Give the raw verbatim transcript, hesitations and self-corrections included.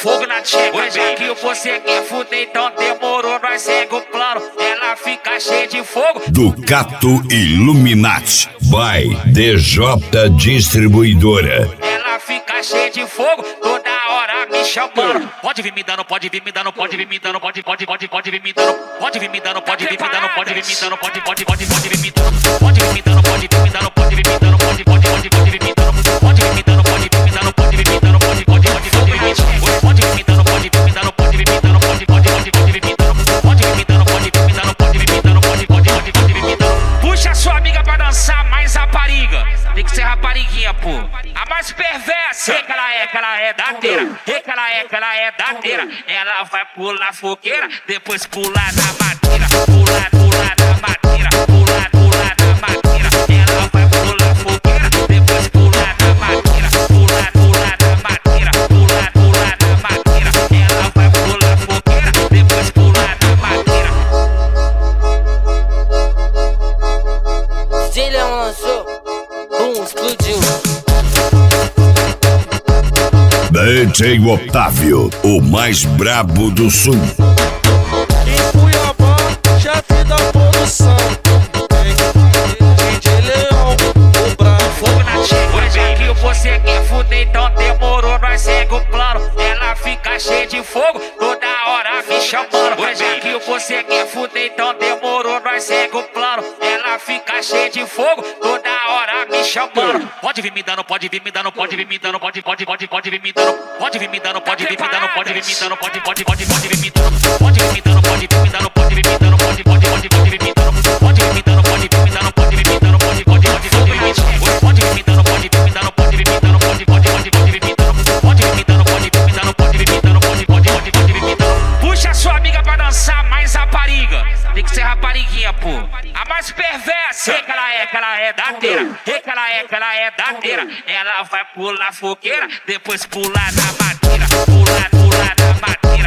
fogo na tcheca. Já que você quer fuder, então demorou, nós segue o plano. Ela fica cheia de fogo. Ducato Illuminati by D J Distribuidora. Ela fica cheia de fogo, toda hora me chamando. Pode vir me dando, pode vir me dando, pode vir me dando, pode, pode, pode, pode vir me dando, pode vir me dando, pode vir me dando, pode vir me dando, pode, pode, pode, pode vir me dando, pode vir me dando, pode vir me dando, pode vir me dando, pode, pode, pode, pode vir me dando, pode vir me dando, pode vir me dando, pode vir me dando, pode, pode, pode, pode vir me dando, pode vir me dando, pode vir me dando, pode vir me dando, pode, pode, pode, pode vir me dando, pode vir me dando, pode vir me dando, pode vir me dando, pode, pode, pode, pode vir me dando. Puxa sua amiga pra dançar, mais rapariga. Tem que ser rapariguinha, pô. A mais perversa. É que ela é, que ela é dateira. É que ela é, que ela é dateira. Ela vai pular fogueira, depois pular na madeira. Pular, pular na madeira. Pular, pular na madeira. Ela vai pular fogueira, depois pular na madeira. Pular, pular na madeira. Pular, pular na madeira. Ela vai pular fogueira, depois pular na madeira. D J Leão lançou, bum, explodiu. D J Otávio, o mais brabo do sul. Em Cuiabá, chefe da produção. D J Leão, o bravo. Fogo na tcheca. Já que você quer fuder, então demorou, nós segue o plano. Ela fica cheia de fogo, toda hora me chamando. Já que você quer fuder, então demorou, nós segue o plano. Ela fica cheia de fogo, toda hora me chamando. Pode vir me dando, pode vir me dando, pode vir me dando, pode, pode, pode, pode vir me dando, pode vir me dando, pode vir me dando, pode vir me dando, pode, pode, pode, pode vir me dando, pode vir me dando, pode vir me dando, pode vir me dando, pode, pode, pode, pode vir me dando, pode vir me dando, pode vir me dando, pode vir me dando, pode, pode, pode, pode vir me dando, pode vir me dando, pode vir me dando, pode vir me dando, pode, pode, pode, pode vir me dando, pode vir me dando, pode vir me dando, pode vir me dando, pode, pode, pode, pode vir me dando. Puxa sua amiga pra dançar, mais rapariga. Tem que ser rapariguinha, pô. A mais perversa. É que ela é, que ela é dateira. É que ela é, que ela é dateira. Ela vai pular fogueira, depois pular na madeira. Pular, pular na madeira.